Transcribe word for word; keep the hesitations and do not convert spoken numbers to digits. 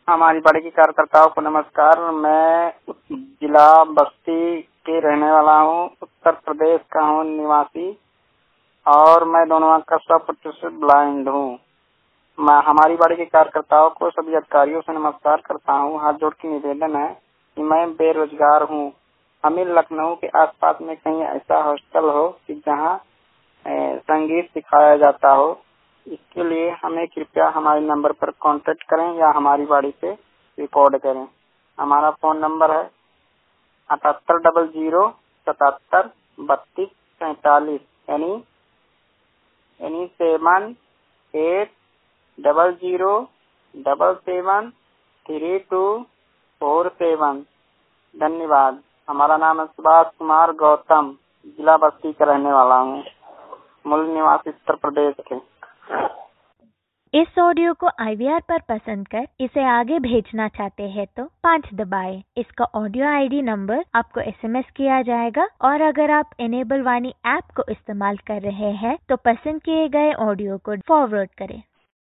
हमारी बड़े की कार्यकर्ताओं को नमस्कार। मैं जिला बस्ती के रहने वाला हूँ, उत्तर प्रदेश का हूँ निवासी, और मैं दोनों आँख का सौ प्रतिशत ब्लाइंड हूँ। मैं हमारी बड़े के कार्यकर्ताओं को, सभी अधिकारियों से नमस्कार करता हूँ। हाथ जोड़ के निवेदन है कि मैं बेरोजगार हूँ। हमें लखनऊ के आसपास में कहीं ऐसा हॉस्टल हो कि जहाँ संगीत सिखाया जाता हो। इसके लिए हमें कृपया हमारे नंबर पर कांटेक्ट करें या हमारी बाड़ी पे रिपोर्ट करें। हमारा फोन नंबर है अठहत्तर डबल जीरो सतहत्तर बत्तीस सैतालीस, यानी यानी seven eight double zero double seven three two four seven. धन्यवाद। हमारा नाम है सुभाष कुमार गौतम, जिला बस्ती का रहने वाला हूँ, मूल निवासी उत्तर प्रदेश के। इस ऑडियो को आई वी आर पर पसंद कर इसे आगे भेजना चाहते हैं तो पाँच दबाएं। इसका ऑडियो आई डी नंबर आपको एस एम एस किया जाएगा, और अगर आप इनेबल वाणी ऐप को इस्तेमाल कर रहे हैं तो पसंद किए गए ऑडियो को फॉरवर्ड करें।